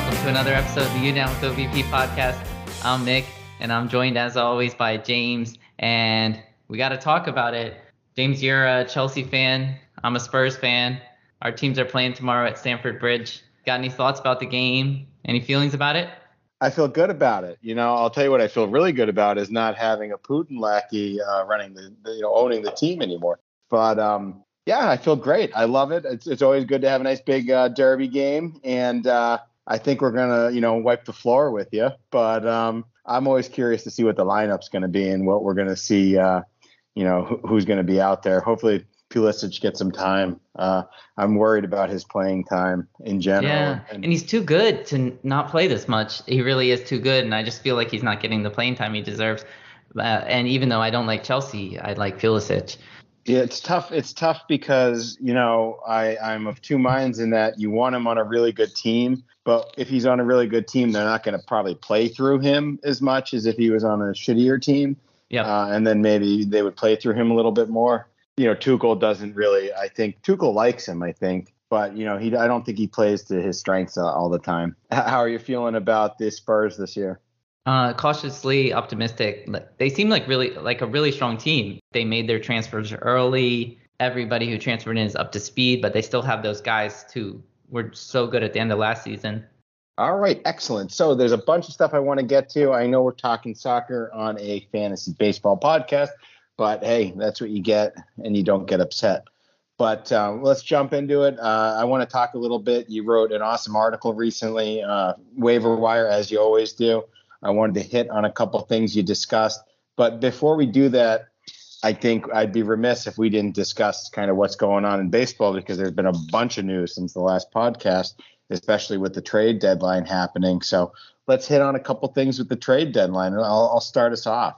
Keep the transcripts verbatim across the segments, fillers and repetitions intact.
welcome to another episode of the You Down with O V P podcast. I'm Nick, and I'm joined as always by James, and we got to talk about it. James, you're a Chelsea fan. I'm a Spurs fan. Our teams are playing tomorrow at Stamford Bridge. Got any thoughts about the game? Any feelings about it? I feel good about it. You know, I'll tell you what I feel really good about is not having a Putin lackey uh, running the, the, you know, owning the team anymore. But um, yeah, I feel great. I love it. It's it's always good to have a nice big uh, derby game, and uh, I think we're gonna, you know, wipe the floor with you. But um, I'm always curious to see what the lineup's going to be and what we're going to see. Uh, you know, who, who's going to be out there. Hopefully, Pulisic gets some time. Uh, I'm worried about his playing time in general. Yeah, and, and he's too good to not play this much. He really is too good, and I just feel like he's not getting the playing time he deserves. Uh, and even though I don't like Chelsea, I like Pulisic. Yeah, it's tough. It's tough because, you know, I, I'm of two minds in that you want him on a really good team. But if he's on a really good team, they're not going to probably play through him as much as if he was on a shittier team. Yeah. Uh, and then maybe they would play through him a little bit more. You know, Tuchel doesn't really, I think Tuchel likes him, I think. But, you know, he I don't think he plays to his strengths all the time. How are you feeling about the Spurs this year? Uh, cautiously optimistic. They seem like really like a really strong team. They made their transfers early. Everybody who transferred in is up to speed, but they still have those guys who were so good at the end of last season. All right, excellent. So there's a bunch of stuff I want to get to. I know we're talking soccer on a fantasy baseball podcast, but hey, that's what you get, and you don't get upset. But uh, let's jump into it. Uh, I want to talk a little bit. You wrote an awesome article recently, uh, waiver wire, as you always do. I wanted to hit on a couple things you discussed. But before we do that, I think I'd be remiss if we didn't discuss kind of what's going on in baseball, because there's been a bunch of news since the last podcast, especially with the trade deadline happening. So let's hit on a couple things with the trade deadline, and I'll, I'll start us off.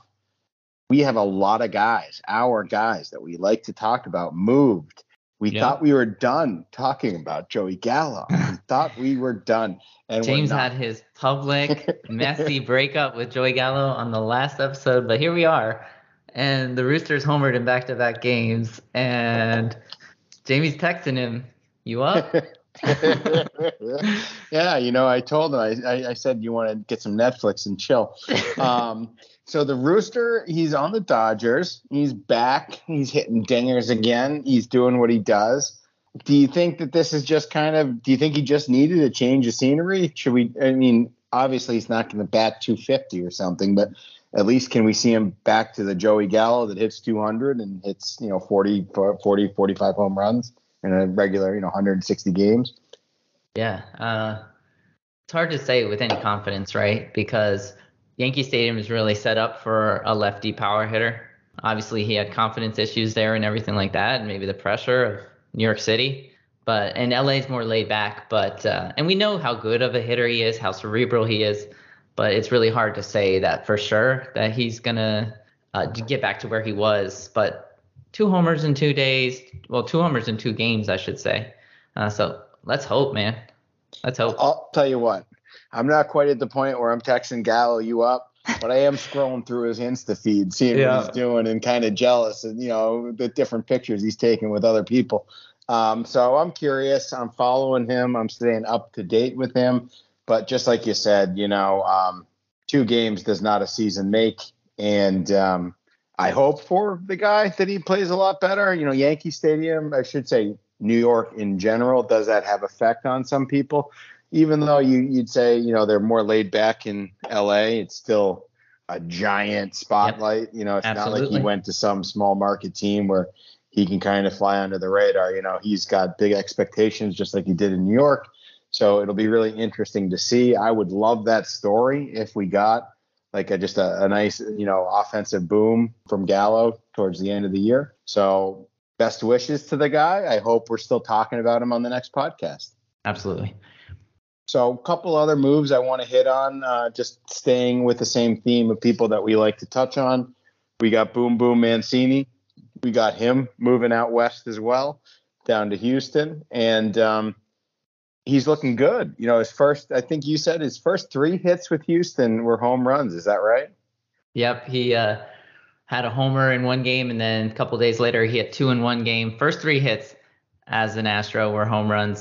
We have a lot of guys, our guys that we like to talk about, moved. We yeah. thought we were done talking about Joey Gallo. We thought we were done. And James had his public, messy breakup with Joey Gallo on the last episode, but here we are. And the Roosters homered in back-to-back games. And Jamie's texting him, you up? Yeah, you know, I told him, I, I, I said, you want to get some Netflix and chill. Um, so the Rooster, he's on the Dodgers. He's back. He's hitting dingers again. He's doing what he does. Do you think that this is just kind of, do you think he just needed a change of scenery? Should we, I mean, obviously he's not going to bat two fifty or something, but at least can we see him back to the Joey Gallo that hits two hundred and hits, you know, forty, forty, forty-five home runs in a regular, you know, one hundred sixty games? Yeah. Uh, it's hard to say with any confidence, right? Because Yankee Stadium is really set up for a lefty power hitter. Obviously, he had confidence issues there and everything like that, and maybe the pressure of New York City. But and L A is more laid back. But uh, and we know how good of a hitter he is, how cerebral he is. But it's really hard to say that for sure that he's gonna uh, get back to where he was. But two homers in two days, well, two homers in two games, I should say. Uh, so let's hope, man. Let's hope. I'll tell you what. I'm not quite at the point where I'm texting Gallo you up, but I am scrolling through his Insta feed, seeing yeah. what he's doing, and kind of jealous, and you know the different pictures he's taking with other people. Um, so I'm curious. I'm following him. I'm staying up to date with him. But just like you said, you know, um, two games does not a season make, and um, I hope for the guy that he plays a lot better. You know, Yankee Stadium, I should say, New York in general, does that have effect on some people? Even though you, you'd say, you know, they're more laid back in L A, it's still a giant spotlight. Yep. You know, it's Absolutely. Not like he went to some small market team where he can kind of fly under the radar. You know, he's got big expectations just like he did in New York. So it'll be really interesting to see. I would love that story if we got like a, just a, a nice, you know, offensive boom from Gallo towards the end of the year. So best wishes to the guy. I hope we're still talking about him on the next podcast. Absolutely. So a couple other moves I want to hit on, uh, just staying with the same theme of people that we like to touch on. We got Boom Boom Mancini. We got him moving out west as well, down to Houston. And um, he's looking good. You know, his first, I think you said his first three hits with Houston were home runs. Is that right? Yep. He uh, had a homer in one game, and then a couple days later he hit two in one game. First three hits as an Astro were home runs.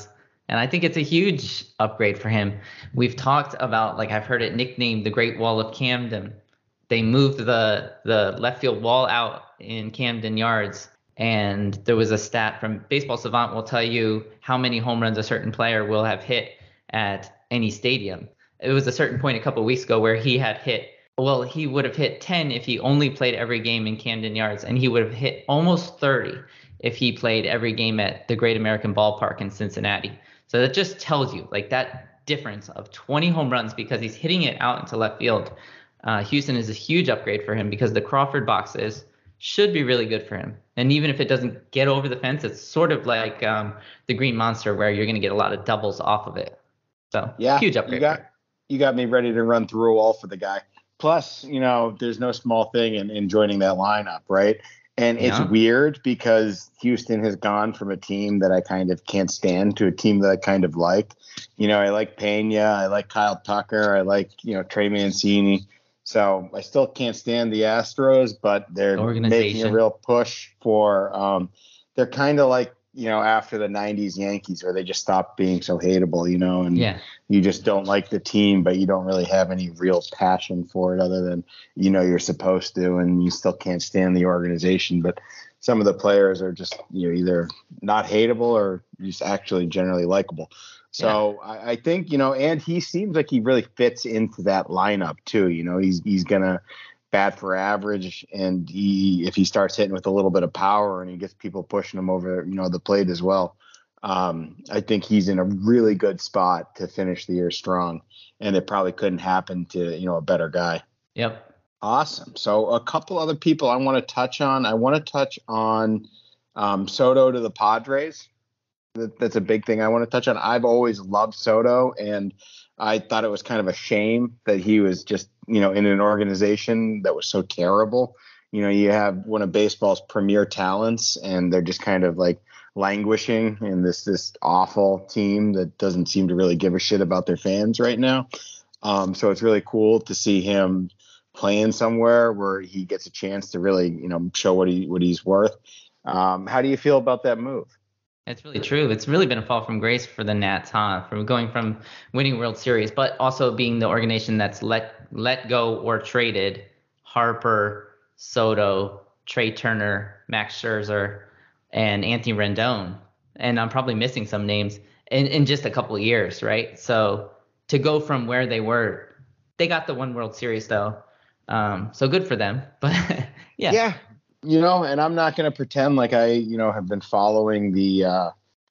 And I think it's a huge upgrade for him. We've talked about, like, I've heard it nicknamed the Great Wall of Camden. They moved the the left field wall out in Camden Yards, and there was a stat from Baseball Savant will tell you how many home runs a certain player will have hit at any stadium. It was a certain point a couple of weeks ago where he had hit, well, he would have hit ten if he only played every game in Camden Yards, and he would have hit almost thirty if he played every game at the Great American Ballpark in Cincinnati. So that just tells you, like, that difference of twenty home runs because he's hitting it out into left field. Uh, Houston is a huge upgrade for him because the Crawford boxes should be really good for him. And even if it doesn't get over the fence, it's sort of like um, the Green Monster where you're going to get a lot of doubles off of it. So yeah, huge upgrade. You got, you got me ready to run through a wall for the guy. Plus, you know, there's no small thing in, in joining that lineup, right? And it's yeah. weird because Houston has gone from a team that I kind of can't stand to a team that I kind of like. You know, I like Pena, I like Kyle Tucker, I like, you know, Trey Mancini. So I still can't stand the Astros, but they're making a real push for um, – they're kind of like, you know, after the nineties Yankees where they just stopped being so hateable, you know, and yeah. you just don't like the team, but you don't really have any real passion for it other than, you know, you're supposed to, and you still can't stand the organization. But some of the players are just, you know, either not hateable or just actually generally likable. So yeah. I, I think, you know, and he seems like he really fits into that lineup too. You know, he's he's gonna bat for average, and he if he starts hitting with a little bit of power and he gets people pushing him over, you know, the plate as well. Um, I think he's in a really good spot to finish the year strong, and it probably couldn't happen to, you know, a better guy. Yep. Awesome. So a couple other people I want to touch on. I want to touch on um, Soto to the Padres. That, that's a big thing I want to touch on. I've always loved Soto, and I thought it was kind of a shame that he was just, you know, in an organization that was so terrible. You know, you have one of baseball's premier talents, and they're just kind of like languishing in this this awful team that doesn't seem to really give a shit about their fans right now. Um, so it's really cool to see him playing somewhere where he gets a chance to really, you know, show what he what he's worth. Um, how do you feel about that move? It's really true. It's really been a fall from grace for the Nats, huh? From going from winning World Series, but also being the organization that's let let go or traded Harper, Soto, Trey Turner, Max Scherzer, and Anthony Rendon. And I'm probably missing some names in, in just a couple of years, right? So to go from where they were, they got the one World Series though. Um, so good for them. But yeah. Yeah. You know, and I'm not going to pretend like I, you know, have been following the uh,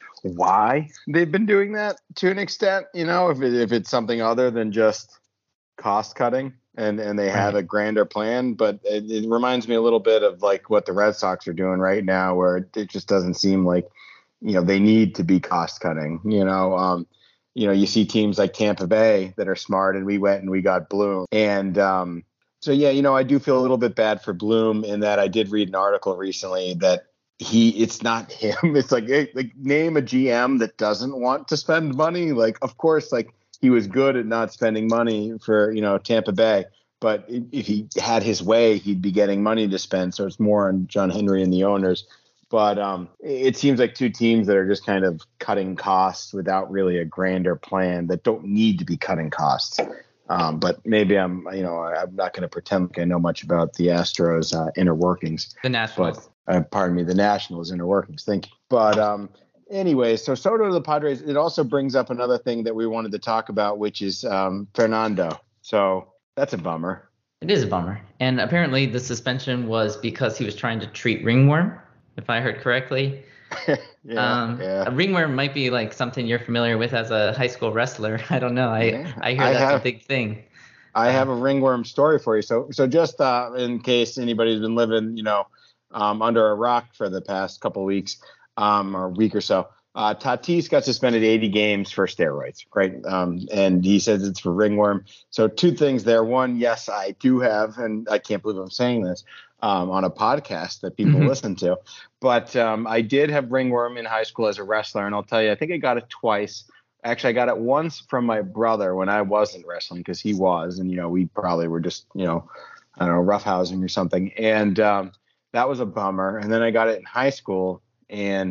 why they've been doing that to an extent, you know, if it, if it's something other than just cost cutting and, and they have right. a grander plan. But it, it reminds me a little bit of like what the Red Sox are doing right now, where it, it just doesn't seem like, you know, they need to be cost cutting, you know. Um, you know, you see teams like Tampa Bay that are smart, and we went and we got Bloom. And, um, So, yeah, you know, I do feel a little bit bad for Bloom in that I did read an article recently that he it's not him. It's like, hey, like name a G M that doesn't want to spend money. Like, of course, like he was good at not spending money for, you know, Tampa Bay. But if he had his way, he'd be getting money to spend. So it's more on John Henry and the owners. But um, it seems like two teams that are just kind of cutting costs without really a grander plan that don't need to be cutting costs. Um, but maybe I'm, you know, I'm not going to pretend like I know much about the Astros' uh, inner workings. The Nationals. But, uh, pardon me, the Nationals' inner workings. Thank you. But um, anyway, so Soto to the Padres, it also brings up another thing that we wanted to talk about, which is um, Fernando. So that's a bummer. It is a bummer. And apparently the suspension was because he was trying to treat ringworm, if I heard correctly. yeah, um, yeah. A ringworm might be like something you're familiar with as a high school wrestler. I don't know. I, yeah. I hear I that's have, a big thing. I um, have a ringworm story for you. So, so just uh, in case anybody's been living, you know, um, under a rock for the past couple of weeks um, or week or so, uh, Tatis got suspended eighty games for steroids, right? Um, and he says it's for ringworm. So two things there. One, yes, I do have, and I can't believe I'm saying this, Um, on a podcast that people mm-hmm. listen to. But um, I did have ringworm in high school as a wrestler. And I'll tell you, I think I got it twice. Actually, I got it once from my brother when I wasn't wrestling because he was. And, you know, we probably were just, you know, I don't know, roughhousing or something. And um, that was a bummer. And then I got it in high school. And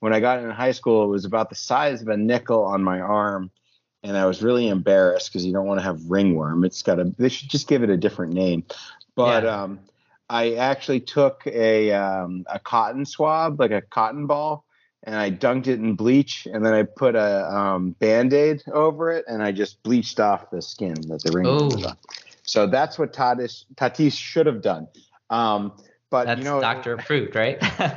when I got in high school, it was about the size of a nickel on my arm. And I was really embarrassed because you don't want to have ringworm. It's got a, they should just give it a different name. But yeah. um, I actually took a um, a cotton swab, like a cotton ball, and I dunked it in bleach, and then I put a um, Band-Aid over it, and I just bleached off the skin that the ringworm was on. So that's what Tatis, Tatis should have done. Um, but that's you know, doctor approved, right?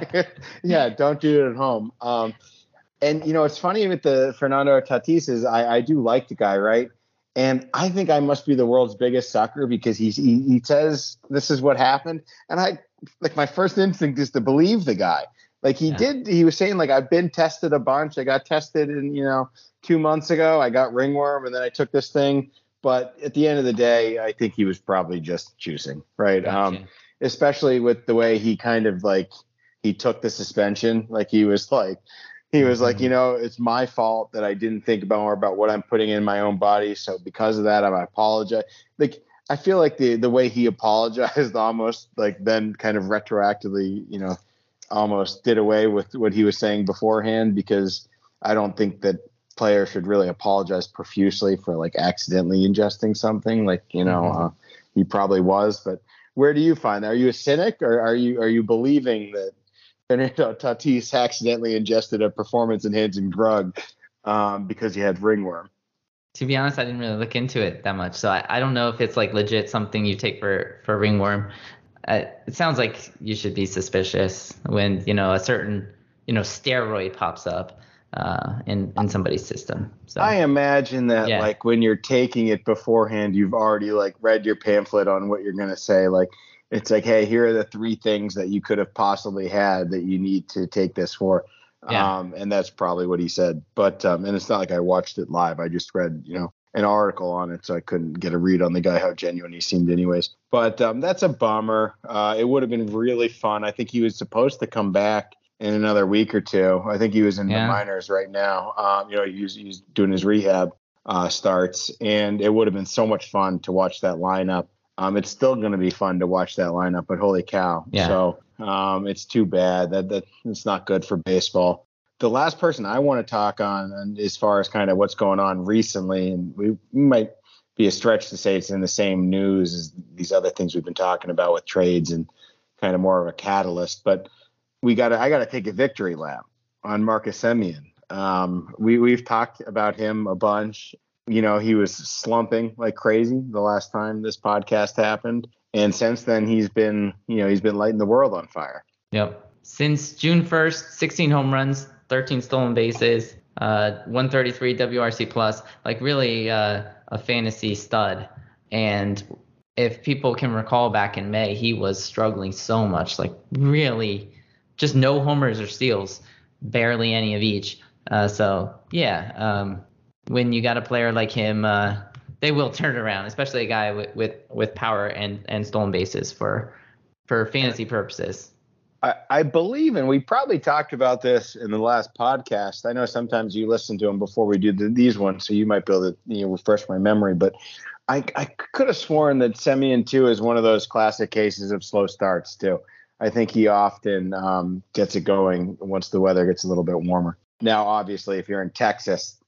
Yeah, don't do it at home. Um, and you know, it's funny with the Fernando Tatis is I, I do like the guy, right? And I think I must be the world's biggest sucker because he, he he says this is what happened, and I like my first instinct is to believe the guy. Like he yeah. did, he was saying like I've been tested a bunch. I got tested in you know two months ago. I got ringworm, and then I took this thing. But at the end of the day, I think he was probably just juicing, right? Gotcha. Um, especially with the way he kind of like he took the suspension, like he was like. He was like, you know, it's my fault that I didn't think about more about what I'm putting in my own body. So because of that, I apologize. Like, I feel like the, the way he apologized almost like then kind of retroactively, you know, almost did away with what he was saying beforehand, because I don't think that players should really apologize profusely for like accidentally ingesting something like, you know, mm-hmm. uh, he probably was. But where do you find that? Are you a cynic, or are you are you believing that Fernando Tatis accidentally ingested a performance-enhancing drug um, because he had ringworm? To be honest, I didn't really look into it that much, so I, I don't know if it's like legit something you take for for ringworm. Uh, it sounds like you should be suspicious when you know a certain you know steroid pops up uh, in in somebody's system. So I imagine that yeah. like when you're taking it beforehand, you've already like read your pamphlet on what you're gonna say, like. It's like, hey, here are the three things that you could have possibly had that you need to take this for. Yeah. Um, and that's probably what he said. But um, and it's not like I watched it live. I just read, you know, an article on it. So I couldn't get a read on the guy, how genuine he seemed anyways. But um, that's a bummer. Uh, it would have been really fun. I think he was supposed to come back in another week or two. I think he was in yeah. the minors right now. Um, you know, he's, he's doing his rehab uh, starts. And it would have been so much fun to watch that lineup. Um, it's still going to be fun to watch that lineup, but holy cow. Yeah. So um, it's too bad that, that it's not good for baseball. The last person I want to talk on, and as far as kind of what's going on recently, and we, we might be a stretch to say it's in the same news as these other things we've been talking about with trades and kind of more of a catalyst, but we got to, I got to take a victory lap on Marcus Semien. Um, we, we've talked about him a bunch. You know, he was slumping like crazy the last time this podcast happened. And since then, he's been, you know, he's been lighting the world on fire. Yep. Since June first, sixteen home runs, thirteen stolen bases, uh, one thirty-three W R C plus, like really uh, a fantasy stud. And if people can recall back in May, he was struggling so much, like really just no homers or steals, barely any of each. Uh, so, yeah. Um, When you got a player like him, uh, they will turn around, especially a guy with, with, with power and, and stolen bases for for fantasy purposes. I, I believe, and we probably talked about this in the last podcast. I know sometimes you listen to them before we do the, these ones, so you might be able to you know, refresh my memory. But I, I could have sworn that Semien, too, is one of those classic cases of slow starts, too. I think he often um, gets it going once the weather gets a little bit warmer. Now, obviously, if you're in Texas,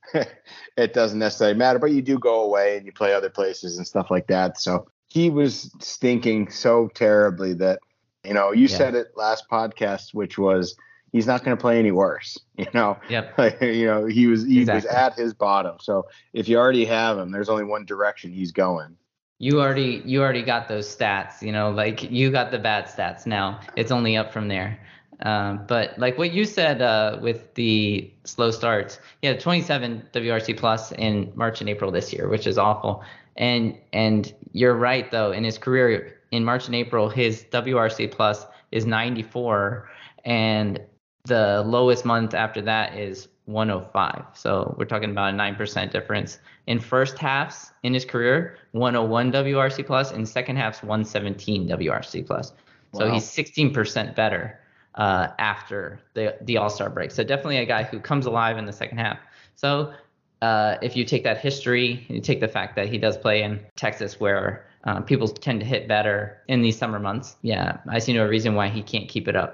it doesn't necessarily matter, but you do go away and you play other places and stuff like that. So he was stinking so terribly that, you know, you yeah. said it last podcast, which was he's not going to play any worse. You know, yep. you know, he was he exactly. was at his bottom. So if you already have him, there's only one direction he's going. You already you already got those stats, you know, like you got the bad stats. Now it's only up from there. Um, but like what you said uh, with the slow starts, yeah, twenty-seven W R C plus in March and April this year, which is awful. And and you're right though, in his career in March and April, his W R C plus is ninety-four, and the lowest month after that is one oh five. So we're talking about a nine percent difference. In first halves in his career, one oh one W R C plus, in second halves one seventeen W R C plus. Wow. So he's sixteen percent better uh, after the the All-Star break. So definitely a guy who comes alive in the second half. So uh, if you take that history, you take the fact that he does play in Texas where uh, people tend to hit better in these summer months, yeah, I see no reason why he can't keep it up.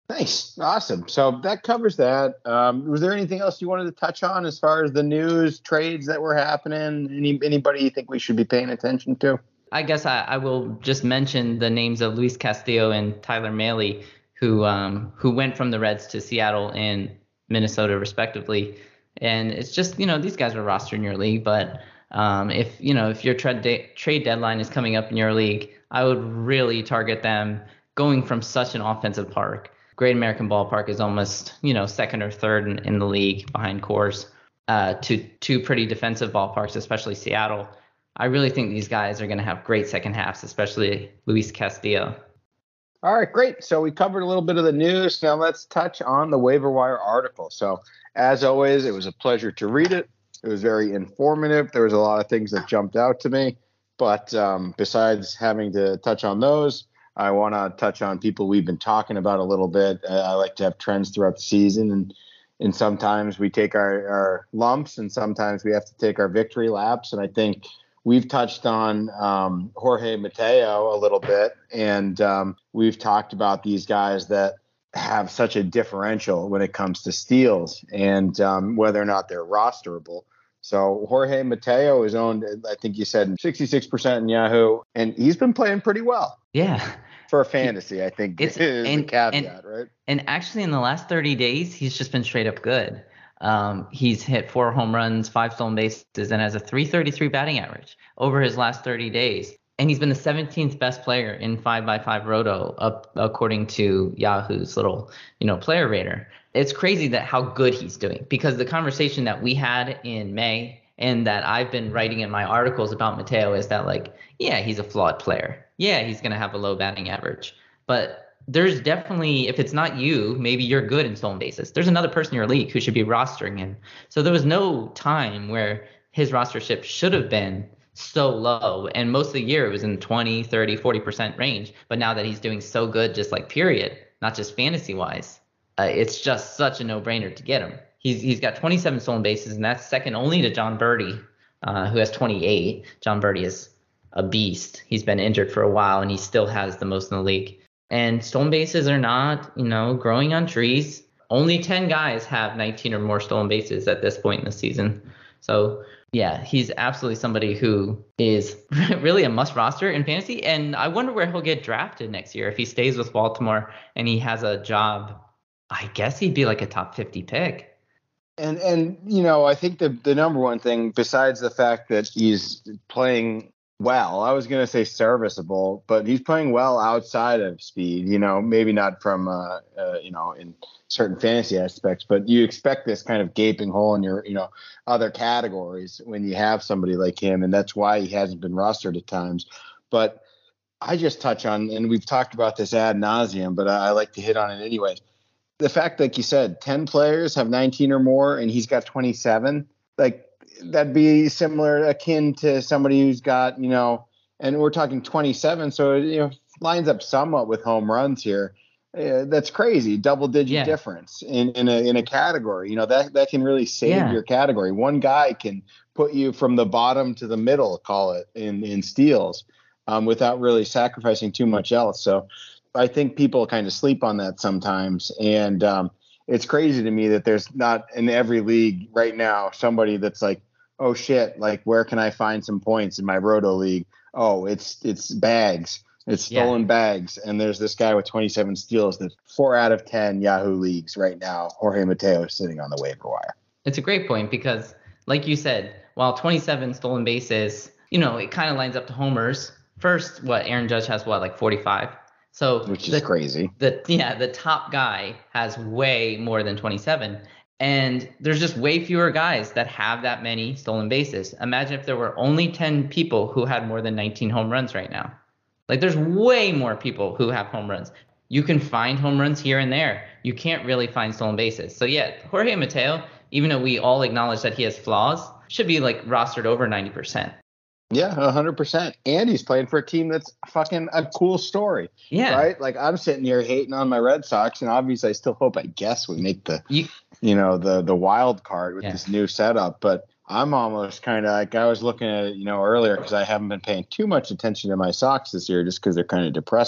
Nice. Awesome. So that covers that. Um, was there anything else you wanted to touch on as far as the news, trades that were happening? Any Anybody you think we should be paying attention to? I guess I, I will just mention the names of Luis Castillo and Tyler Mahle, who um, who went from the Reds to Seattle and Minnesota respectively. And it's just, you know, these guys are rostered in your league, but um, if, you know, if your trade de- trade deadline is coming up in your league, I would really target them going from such an offensive park. Great American Ballpark is almost, you know, second or third in, in the league behind Coors, uh, to two pretty defensive ballparks, especially Seattle. I really think these guys are going to have great second halves, especially Luis Castillo. All right, great. So we covered a little bit of the news. Now let's touch on the waiver wire article. So as always, it was a pleasure to read it. It was very informative. There was a lot of things that jumped out to me. But um, besides having to touch on those, I want to touch on people we've been talking about a little bit. Uh, I like to have trends throughout the season, and and sometimes we take our, our lumps, and sometimes we have to take our victory laps. And I think we've touched on um, Jorge Mateo a little bit, and um, we've talked about these guys that have such a differential when it comes to steals and um, whether or not they're rosterable. So Jorge Mateo is owned, I think you said sixty-six percent in Yahoo, and he's been playing pretty well. Yeah. For a fantasy, I think it's, is and, the caveat, and, right? And actually in the last thirty days, he's just been straight up good. Um, he's hit four home runs, five stolen bases, and has a three thirty-three batting average over his last thirty days. And he's been the seventeenth best player in five by five Roto, up according to Yahoo's little, you know, player rater. It's crazy that how good he's doing, because the conversation that we had in May and that I've been writing in my articles about Mateo is that, like, yeah, he's a flawed player. Yeah, he's going to have a low batting average. But there's definitely, if it's not you, maybe you're good in stolen bases. There's another person in your league who should be rostering him. So there was no time where his rostership should have been so low. And most of the year it was in the twenty, thirty, forty percent range. But now that he's doing so good, just like period, not just fantasy wise, uh, it's just such a no brainer to get him. He's He's got twenty-seven stolen bases, and that's second only to John Birdie, uh, who has twenty-eight. John Birdie is a beast. He's been injured for a while, and he still has the most in the league. And stolen bases are not, you know, growing on trees. Only ten guys have nineteen or more stolen bases at this point in the season. So, yeah, he's absolutely somebody who is really a must roster in fantasy. And I wonder where he'll get drafted next year. If he stays with Baltimore and he has a job, I guess he'd be like a top fifty pick. And, and you know, I think the, the number one thing, besides the fact that he's playing well, I was going to say serviceable, but he's playing well outside of speed, you know, maybe not from, uh, uh, you know, in certain fantasy aspects, but you expect this kind of gaping hole in your, you know, other categories when you have somebody like him. And that's why he hasn't been rostered at times. But I just touch on, and we've talked about this ad nauseum, but I, I like to hit on it anyways. The fact, like you said, ten players have nineteen or more, and he's got twenty-seven, like, that'd be similar, akin to somebody who's got, you know, and we're talking twenty-seven, so it, you know, lines up somewhat with home runs here. Uh, that's crazy, double digit yeah. difference in, in a in a category. You know, that that can really save yeah. your category. One guy can put you from the bottom to the middle, call it, in in steals, um, without really sacrificing too much else. So I think people kind of sleep on that sometimes, and um, it's crazy to me that there's not in every league right now somebody that's like, oh shit, like, where can I find some points in my Roto league? Oh, it's it's bags, it's stolen yeah. bags, and there's this guy with twenty-seven steals that four out of ten Yahoo leagues right now, Jorge Mateo, is sitting on the waiver wire. It's a great point because, like you said, while twenty-seven stolen bases, you know, it kind of lines up to homers. First, what Aaron Judge has, what, like forty-five? So which is the, crazy. The yeah, the top guy has way more than twenty-seven, and there's just way fewer guys that have that many stolen bases. Imagine if there were only ten people who had more than nineteen home runs right now. Like, there's way more people who have home runs. You can find home runs here and there. You can't really find stolen bases. So yeah, Jorge Mateo, even though we all acknowledge that he has flaws, should be like rostered over ninety percent. Yeah, one hundred percent. And he's playing for a team that's fucking a cool story. Yeah. Right? Like, I'm sitting here hating on my Red Sox, and obviously I still hope, I guess, we make the, you, you know, the the wild card with yeah. this new setup. But I'm almost kind of like, I was looking at it, you know, earlier, because I haven't been paying too much attention to my Sox this year just because they're kind of depressing.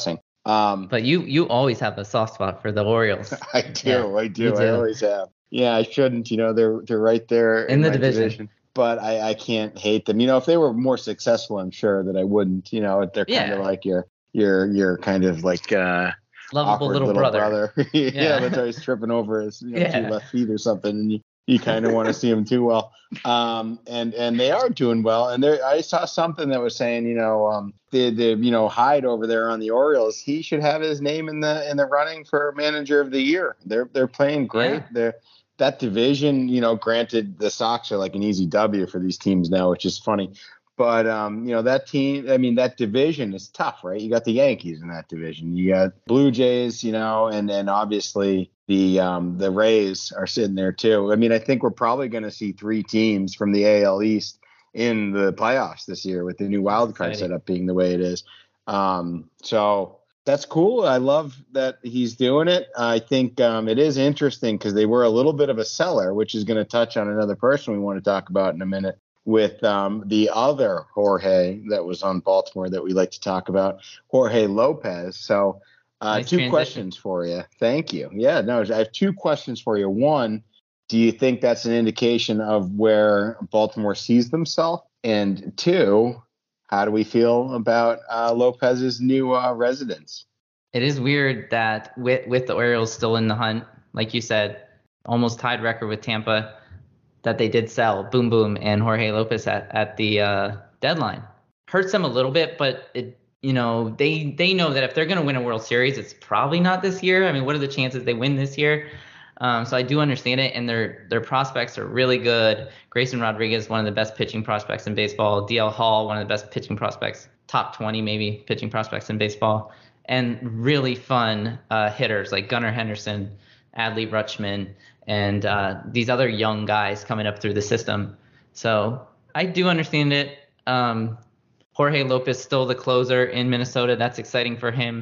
Um, but you you always have a soft spot for the Orioles. I do, yeah, I do, do, I always have. Yeah, I shouldn't. You know, they're they're right there in, in the my division. division. But I, I can't hate them. You know, if they were more successful, I'm sure that I wouldn't. You know, they're kind yeah. of like your your your kind of like uh, lovable little, little brother. brother. yeah, yeah, that's always tripping over his you know, yeah. two left feet or something, and you, you kind of want to see him too well. Um, and and they are doing well. And there, I saw something that was saying, you know, um, the the you know Hyde over there on the Orioles, he should have his name in the in the running for manager of the year. They're they're playing great. Yeah. They're that division, you know, granted the Sox are like an easy W for these teams now, which is funny. But, um, you know, that team, I mean, that division is tough, right? You got the Yankees in that division. You got Blue Jays, you know, and then obviously the um, the Rays are sitting there too. I mean, I think we're probably going to see three teams from the A L East in the playoffs this year with the new wild card setup being the way it is. Um, so that's cool. I love that he's doing it. I think um, it is interesting because they were a little bit of a seller, which is going to touch on another person we want to talk about in a minute with um, the other Jorge that was on Baltimore that we like to talk about, Jorge Lopez. So uh, nice two transition. questions for you. Thank you. Yeah, no, I have two questions for you. One, do you think that's an indication of where Baltimore sees themselves? And two, how do we feel about uh, Lopez's new uh, residence? It is weird that with with the Orioles still in the hunt, like you said, almost tied record with Tampa, that they did sell Boom Boom and Jorge Lopez at, at the uh, deadline. Hurts them a little bit, but it you know they they know that if they're going to win a World Series, it's probably not this year. I mean, what are the chances they win this year? Um, so I do understand it, and their their prospects are really good. Grayson Rodriguez, one of the best pitching prospects in baseball. D L Hall, one of the best pitching prospects, top twenty maybe pitching prospects in baseball, and really fun uh, hitters like Gunnar Henderson, Adley Rutschman, and uh, these other young guys coming up through the system. So I do understand it. Um, Jorge Lopez still the closer in Minnesota. That's exciting for him.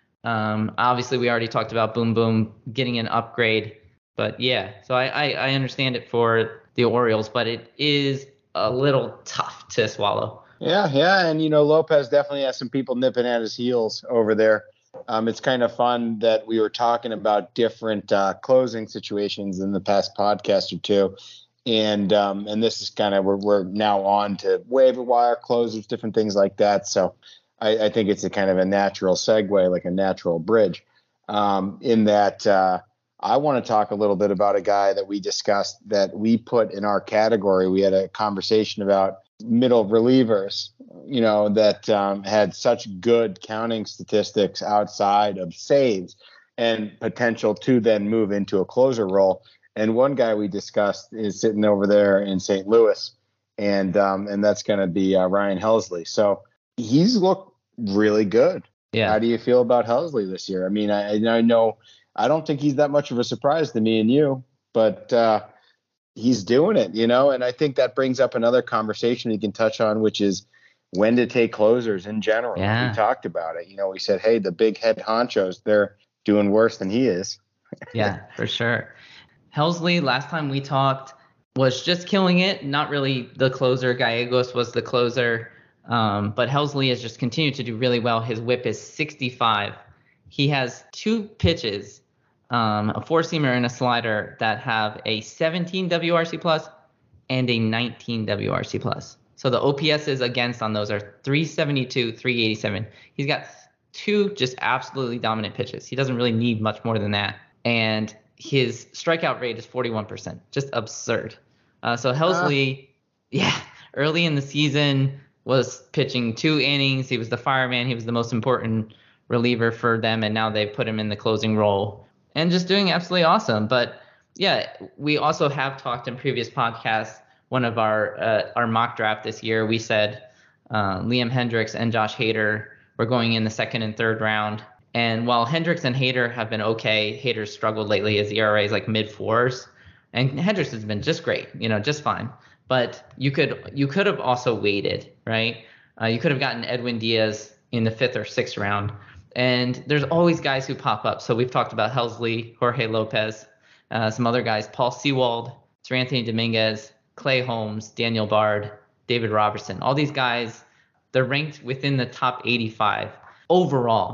Um, obviously, we already talked about Boom Boom getting an upgrade. But yeah, so I, I, I understand it for the Orioles, but it is a little tough to swallow. Yeah, yeah, and you know Lopez definitely has some people nipping at his heels over there. Um, it's kind of fun that we were talking about different uh, closing situations in the past podcast or two, and um, and this is kind of we're we're now on to waiver wire closes, different things like that. So I, I think it's a kind of a natural segue, like a natural bridge, um, in that. Uh, I want to talk a little bit about a guy that we discussed that we put in our category. We had a conversation about middle relievers, you know, that um, had such good counting statistics outside of saves and potential to then move into a closer role. And one guy we discussed is sitting over there in Saint Louis, and um, and that's going to be uh, Ryan Helsley. So he's looked really good. Yeah. How do you feel about Helsley this year? I mean, I, I know. I don't think he's that much of a surprise to me and you, but uh, he's doing it, you know, and I think that brings up another conversation we can touch on, which is when to take closers in general. Yeah. We talked about it. You know, we said, hey, the big head honchos, they're doing worse than he is. Yeah, for sure. Helsley, last time we talked, was just killing it. Not really the closer. Gallegos was the closer. Um, but Helsley has just continued to do really well. His whip is sixty-five. He has two pitches. Um, a four-seamer and a slider that have a seventeen W R C plus and a nineteen W R C plus. So the O P S's against on those are three seventy-two, three eighty-seven. He's got two just absolutely dominant pitches. He doesn't really need much more than that. And his strikeout rate is forty-one percent. Just absurd. Uh, so Helsley, uh. yeah, early in the season was pitching two innings. He was the fireman. He was the most important reliever for them, and now they've put him in the closing role. And just doing absolutely awesome. But yeah, we also have talked in previous podcasts, one of our uh, our mock draft this year, we said uh, Liam Hendriks and Josh Hader were going in the second and third round. And while Hendriks and Hader have been okay, Hader's struggled lately. His E R A is like mid fours, and Hendriks has been just great, you know, just fine. But you could you could have also waited, right? Uh, you could have gotten Edwin Diaz in the fifth or sixth round. And there's always guys who pop up. So we've talked about Helsley, Jorge Lopez, uh, some other guys, Paul Sewald, Seranthony Dominguez, Clay Holmes, Daniel Bard, David Robertson. All these guys, they're ranked within the top eighty-five overall.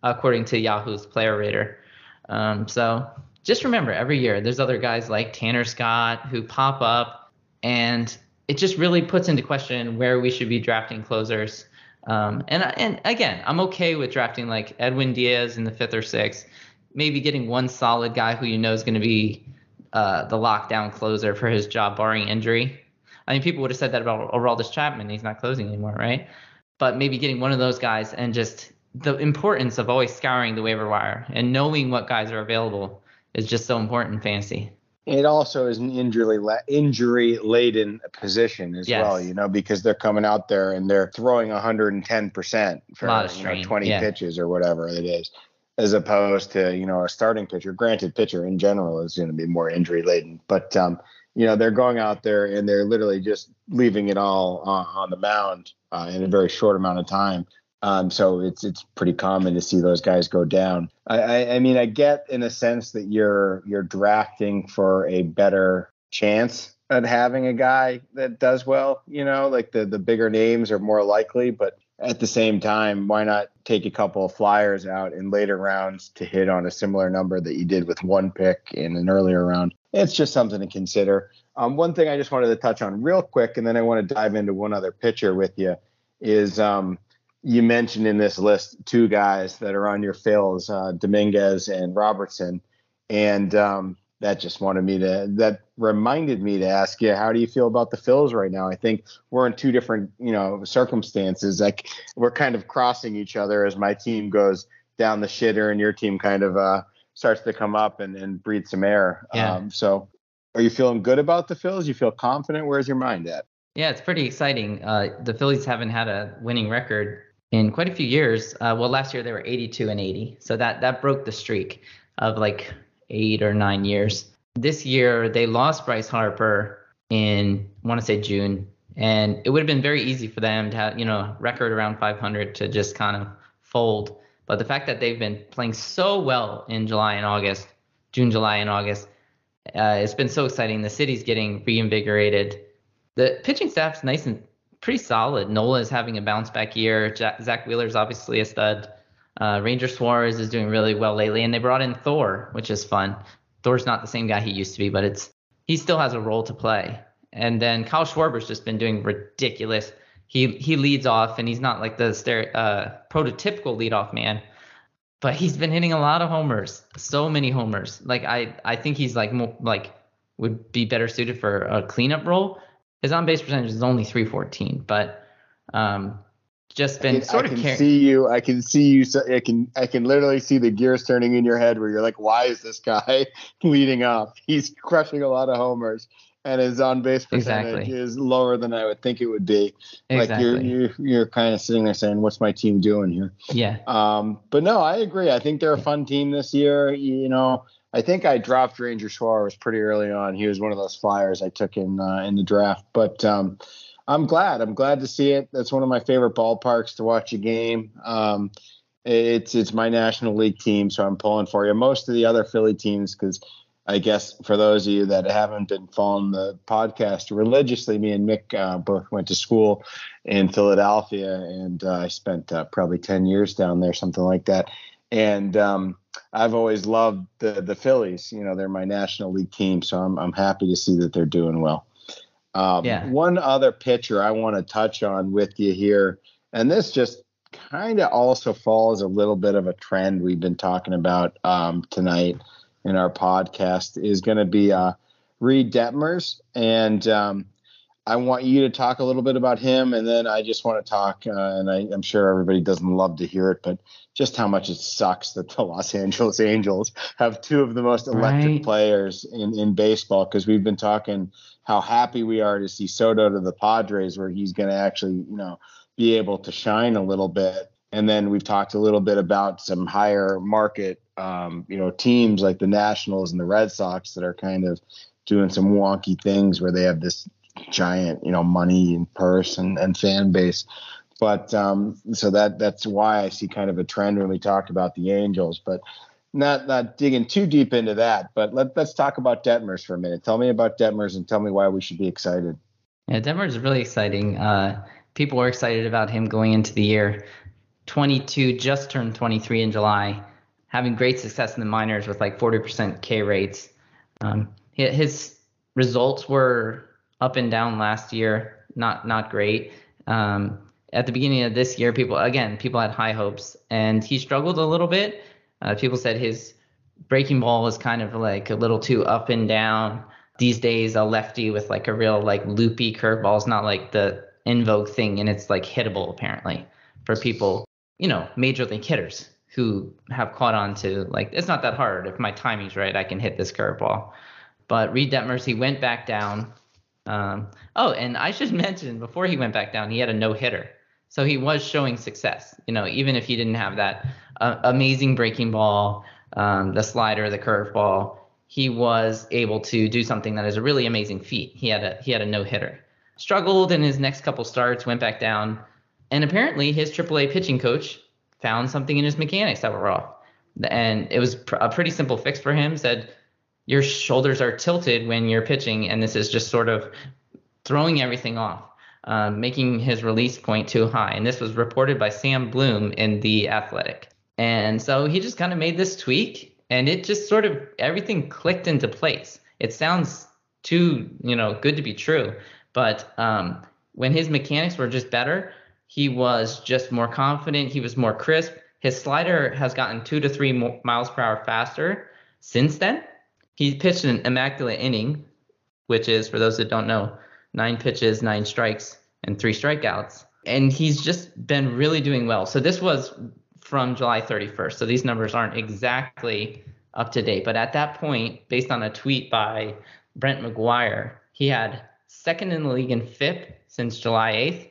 according to Yahoo's Player Rater. Um, so just remember, every year there's other guys like Tanner Scott who pop up, and it just really puts into question where we should be drafting closers. Um, and and again, I'm okay with drafting like Edwin Diaz in the fifth or sixth, maybe getting one solid guy who you know is going to be uh, the lockdown closer for his job, barring injury. I mean, people would have said that about Aroldis Chapman. He's not closing anymore, right? But maybe getting one of those guys, and just the importance of always scouring the waiver wire and knowing what guys are available is just so important in fantasy. It also is an injury injury laden position as yes. well, you know, because they're coming out there and they're throwing one hundred ten percent for you know, twenty yeah. pitches or whatever it is, as opposed to, you know, a starting pitcher. Granted, pitcher in general is going to be more injury laden, but um, you know, they're going out there and they're literally just leaving it all on, on the mound uh, in a very short amount of time. Um, so it's it's pretty common to see those guys go down. I, I, I mean, I get in a sense that you're you're drafting for a better chance at having a guy that does well. You know, like the the bigger names are more likely, but at the same time, why not take a couple of flyers out in later rounds to hit on a similar number that you did with one pick in an earlier round? It's just something to consider. Um, one thing I just wanted to touch on real quick, and then I want to dive into one other pitcher with you, is um, you mentioned in this list two guys that are on your fills, uh, Dominguez and Robertson. And um, that just wanted me to, that reminded me to ask you, how do you feel about the fills right now? I think we're in two different, you know, circumstances. Like we're kind of crossing each other as my team goes down the shitter and your team kind of uh, starts to come up and, and breathe some air. Yeah. Um, so are you feeling good about the fills? You feel confident? Where's your mind at? Yeah, it's pretty exciting. Uh, the Phillies haven't had a winning record in quite a few years. Uh, well, last year they were eighty-two and eighty. So that, that broke the streak of like eight or nine years. This year they lost Bryce Harper in, I want to say June. And it would have been very easy for them to have, you know, record around five hundred to just kind of fold. But the fact that they've been playing so well in July and August, June, July, and August, uh, it's been so exciting. The city's getting reinvigorated. The pitching staff's nice and pretty solid. Nola is having a bounce back year. Zach Wheeler's obviously a stud. Uh, Ranger Suarez is doing really well lately, and they brought in Thor, which is fun. Thor's not the same guy he used to be, but it's he still has a role to play. And then Kyle Schwarber's just been doing ridiculous. He he leads off, and he's not like the stere- uh, prototypical leadoff man, but he's been hitting a lot of homers, so many homers. Like I I think he's like more, like would be better suited for a cleanup role. His on-base percentage is only three fourteen, but um, just been I can, sort I of. can Car- see you. I can see you. So I can. I can literally see the gears turning in your head where you're like, "Why is this guy leading up? He's crushing a lot of homers, and his on-base percentage exactly. is lower than I would think it would be." Exactly. Like you're you're you're kind of sitting there saying, "What's my team doing here?" Yeah. Um. But no, I agree. I think they're a fun team this year. You know. I think I dropped Ranger Suarez pretty early on. He was one of those flyers I took in uh, in the draft. But um, I'm glad. I'm glad to see it. That's one of my favorite ballparks to watch a game. Um, it's it's my National League team, so I'm pulling for you. Most of the other Philly teams, because I guess for those of you that haven't been following the podcast religiously, me and Mick uh, both went to school in Philadelphia, and uh, I spent uh, probably ten years down there, something like that. And um, I've always loved the the Phillies. You know, they're my National League team, so I'm I'm happy to see that they're doing well. Um, yeah. One other pitcher I want to touch on with you here, and this just kind of also follows a little bit of a trend we've been talking about um, tonight in our podcast, is going to be uh, Reed Detmers, and um, I want you to talk a little bit about him, and then I just want to talk, uh, and I, I'm sure everybody doesn't love to hear it, but just how much it sucks that the Los Angeles Angels have two of the most electric right. players in, in baseball, because we've been talking how happy we are to see Soto to the Padres, where he's going to actually, you know, be able to shine a little bit. And then we've talked a little bit about some higher market, um, you know, teams like the Nationals and the Red Sox that are kind of doing some wonky things where they have this giant, you know, money and purse and, and fan base. But um, so that that's why I see kind of a trend when we talk about the Angels, but not not digging too deep into that. But let, let's talk about Detmers for a minute. Tell me about Detmers and tell me why we should be excited. Yeah, Detmers is really exciting. Uh, people were excited about him going into the year. twenty-two, just turned twenty-three in July, having great success in the minors with like forty percent K rates. Um, his results were up and down last year, not not great. Um, at the beginning of this year, people again people had high hopes, and he struggled a little bit. Uh, people said his breaking ball was kind of like a little too up and down. These days, a lefty with like a real like loopy curveball is not like the in vogue thing, and it's like hittable apparently for people, you know, major league hitters who have caught on to like, it's not that hard. If my timing's right, I can hit this curveball. But Reed Detmers, he went back down. Um, oh, and I should mention, before he went back down, he had a no-hitter. So he was showing success, you know, even if he didn't have that uh, amazing breaking ball, um, the slider, the curveball, he was able to do something that is a really amazing feat. He had a he had a no-hitter. Struggled in his next couple starts, went back down, and apparently his triple A pitching coach found something in his mechanics that were off. And it was pr- a pretty simple fix for him. Said, your shoulders are tilted when you're pitching, and this is just sort of throwing everything off, um, making his release point too high. And this was reported by Sam Bloom in The Athletic. And so he just kind of made this tweak, and it just sort of, everything clicked into place. It sounds too, you know, good to be true. But um, when his mechanics were just better, he was just more confident. He was more crisp. His slider has gotten two to three mo- miles per hour faster since then. He pitched an immaculate inning, which is, for those that don't know, nine pitches, nine strikes, and three strikeouts. And he's just been really doing well. So this was from July thirty-first. So these numbers aren't exactly up to date. But at that point, based on a tweet by Brent McGuire, he had second in the league in F I P since July eighth,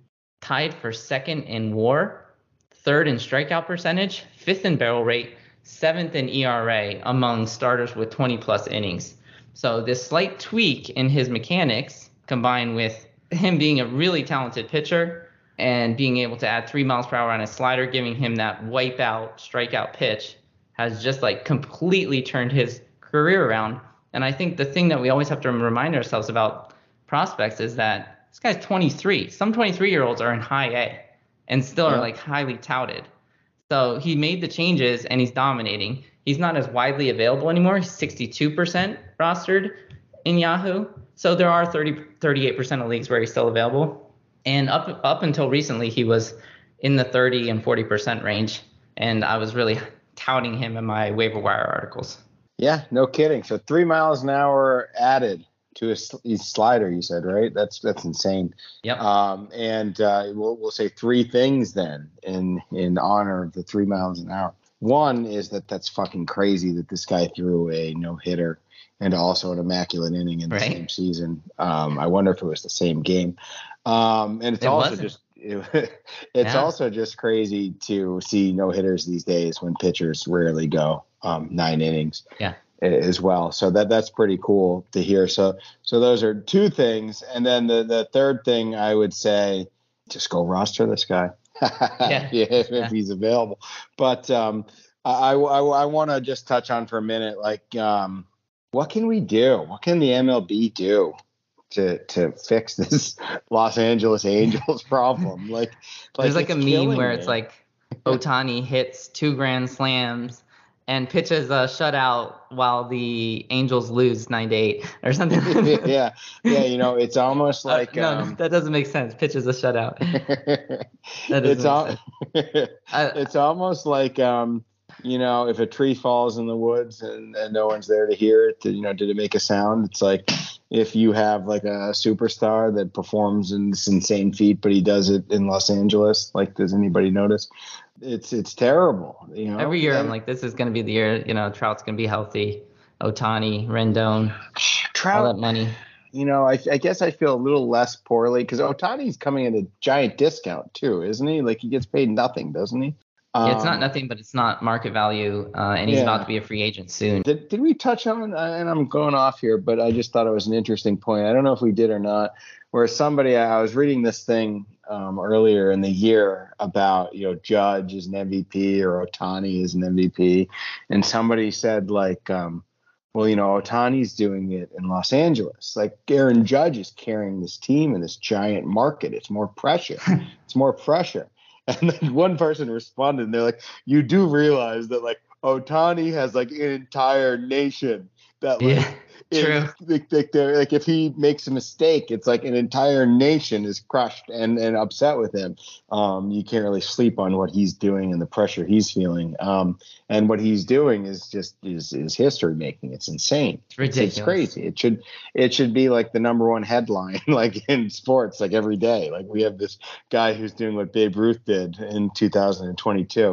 tied for second in WAR, third in strikeout percentage, fifth in barrel rate, seventh in E R A among starters with twenty plus innings. So this slight tweak in his mechanics, combined with him being a really talented pitcher and being able to add three miles per hour on his slider, giving him that wipeout strikeout pitch, has just like completely turned his career around. And I think the thing that we always have to remind ourselves about prospects is that this guy's twenty-three. Some twenty-three year olds are in high A and still are like highly touted. So he made the changes and he's dominating. He's not as widely available anymore. He's sixty-two percent rostered in Yahoo. So there are thirty, thirty-eight percent of leagues where he's still available. And up up until recently, he was in the thirty and forty percent range. And I was really touting him in my waiver wire articles. Yeah, no kidding. So three miles an hour added to his, his slider, you said, right? That's that's insane. Yep. Um, and uh, we'll we'll say three things then in in honor of the three miles an hour. One is that that's fucking crazy that this guy threw a no hitter and also an immaculate inning in the right. same season. Um, I wonder if it was the same game. Um, and it's it also wasn't. just it, it's yeah. also just crazy to see no hitters these days when pitchers rarely go um, nine innings. Yeah. As well. So that that's pretty cool to hear. So so those are two things. And then the, the third thing I would say, just go roster this guy. yeah. yeah, if, yeah. if he's available. But um, I, I, I want to just touch on for a minute, like, um, what can we do? What can the M L B do to to fix this Los Angeles Angels problem? Like, like there's like a meme where me. It's like Ohtani hits two grand slams and pitches a shutout while the Angels lose nine to eight or something. yeah, yeah, you know, it's almost like uh, no, um, that doesn't make sense. Pitches a shutout. that it's al- it's almost like um, you know, if a tree falls in the woods and, and no one's there to hear it, you know, did it make a sound? It's like if you have like a superstar that performs in this insane feat, but he does it in Los Angeles. Like, does anybody notice? It's it's terrible, you know. Every year and, I'm like, this is going to be the year, you know, Trout's going to be healthy. Ohtani, Rendon, Trout, all that money. You know, I, I guess I feel a little less poorly because Ohtani's coming at a giant discount too, isn't he? Like, he gets paid nothing, doesn't he? Um, yeah, it's not nothing, but it's not market value, uh, and he's yeah. about to be a free agent soon. Did, did we touch on, and I'm going off here, but I just thought it was an interesting point. I don't know if we did or not, where somebody, I was reading this thing um, earlier in the year about, you know, Judge is an M V P or Ohtani is an M V P, and somebody said, like, um, well, you know, Ohtani's doing it in Los Angeles. Like, Aaron Judge is carrying this team in this giant market. It's more pressure. It's more pressure. And then one person responded, and they're like, "You do realize that like Ohtani has like an entire nation that like." Yeah. True. Like, like, like if he makes a mistake, it's like an entire nation is crushed and, and upset with him. Um, you can't really sleep on what he's doing and the pressure he's feeling. Um, and what he's doing is just is, is history making. It's insane. It's ridiculous. It's crazy. It should it should be like the number one headline like in sports, like every day. Like we have this guy who's doing what Babe Ruth did in two thousand twenty-two.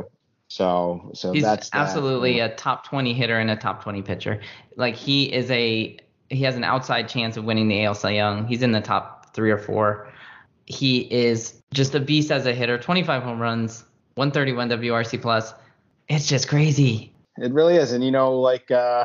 So, so he's that's that. absolutely a top twenty hitter and a top twenty pitcher. Like he is a, he has an outside chance of winning the A L Cy Young. He's in the top three or four. He is just a beast as a hitter. twenty-five home runs, one thirty-one W R C plus. It's just crazy. It really is. And you know, like, uh,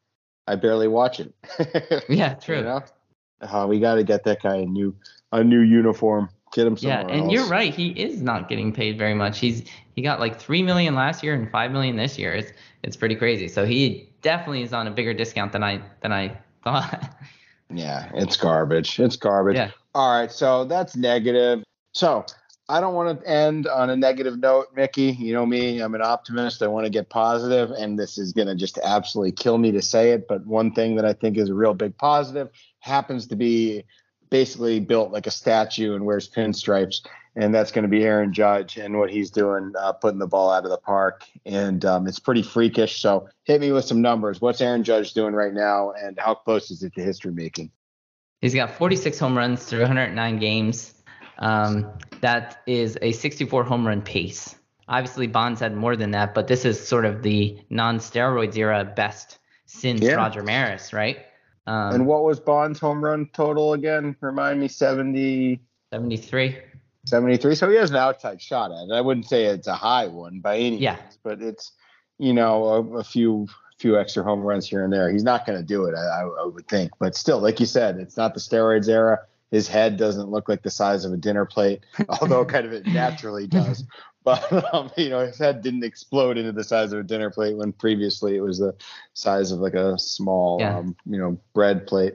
I barely watch it. Yeah, true. You know? Uh, we got to get that guy a new, a new uniform. Get him somewhere Yeah, and else. You're right. He is not getting paid very much. He's he got like three million last year and five million this year. It's it's pretty crazy. So he definitely is on a bigger discount than I than I thought. Yeah, it's garbage. It's garbage. Yeah. All right, so that's negative. So I don't want to end on a negative note, Mickey. You know me, I'm an optimist. I want to get positive, and this is going to just absolutely kill me to say it. But one thing that I think is a real big positive happens to be basically built like a statue and wears pinstripes, and that's going to be Aaron Judge and what he's doing, uh, putting the ball out of the park. And um, it's pretty freakish. So hit me with some numbers. What's Aaron Judge doing right now, and how close is it to history making? He's got forty-six home runs through one hundred nine games. Um, that is a sixty-four home run pace. Obviously, Bonds had more than that, but this is sort of the non-steroids era best since Yeah. Roger Maris, right? Um, And what was Bond's home run total again? Remind me, seventy, seventy-three. seventy-three. So he has an outside shot at it. I wouldn't say it's a high one by any Yeah. means, but it's, you know, a, a few few extra home runs here and there. He's not going to do it, I, I would think. But still, like you said, it's not the steroids era. His head doesn't look like the size of a dinner plate, although kind of it naturally does. But, um, you know, his head didn't explode into the size of a dinner plate when previously it was the size of like a small, Yeah. um, you know, bread plate.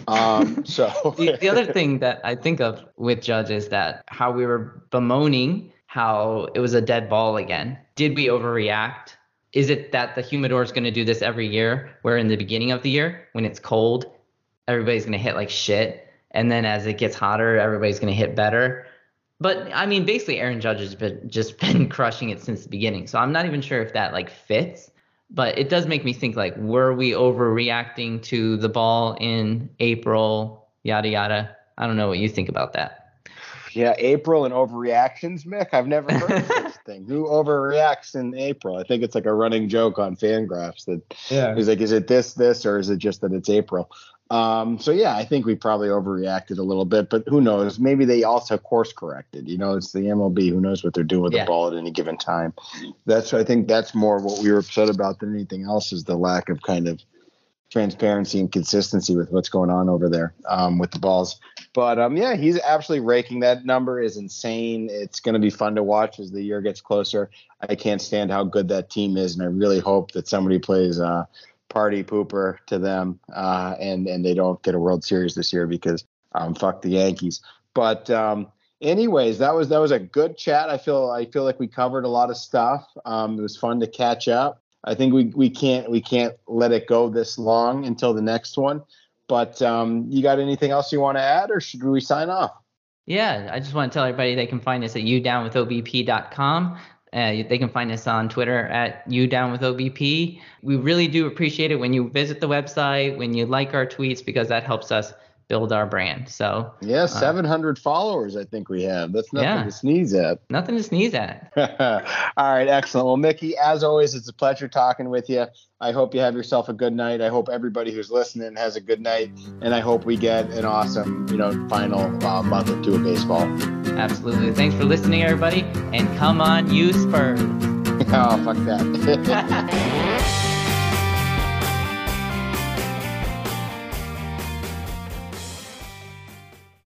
Um, so the, the other thing that I think of with Judge is that how we were bemoaning how it was a dead ball again. Did we overreact? Is it that the humidor is going to do this every year, where in the beginning of the year, when it's cold, everybody's going to hit like shit, and then as it gets hotter, everybody's going to hit better? But I mean, basically, Aaron Judge has been just been crushing it since the beginning. So I'm not even sure if that like fits. But it does make me think, like, were we overreacting to the ball in April? Yada yada. I don't know what you think about that. Yeah, April and overreactions, Mick. I've never heard of such a thing. Who overreacts in April? I think it's like a running joke on Fangraphs that Yeah. he's like, is it this, this, or is it just that it's April? Um, so yeah, I think we probably overreacted a little bit, but who knows? Maybe they also course corrected. You know, it's the M L B. Who knows what they're doing with Yeah. the ball at any given time? That's I think that's more what we were upset about than anything else, is the lack of kind of transparency and consistency with what's going on over there um, with the balls. But um, yeah, he's absolutely raking. That number is insane. It's going to be fun to watch as the year gets closer. I can't stand how good that team is, and I really hope that somebody plays uh, party pooper to them uh, and and they don't get a World Series this year, because um, fuck the Yankees. But um, anyways, that was that was a good chat. I feel I feel like we covered a lot of stuff. Um, it was fun to catch up. I think we, we can't we can't let it go this long until the next one. But um, you got anything else you want to add, or should we sign off? Yeah, I just want to tell everybody they can find us at you down with O B P dot com. Uh, they can find us on Twitter at you down with O B P. We really do appreciate it when you visit the website, when you like our tweets, because that helps us build our brand. So yeah, seven hundred uh, followers I think we have. That's nothing yeah, to sneeze at. Nothing to sneeze at. All right, excellent. Well, Mickey, as always, it's a pleasure talking with you. I hope you have yourself a good night. I hope everybody who's listening has a good night, and I hope we get an awesome, you know, final uh, month or two of baseball. Absolutely. Thanks for listening, everybody, and come on, you Spurs. Oh, fuck that.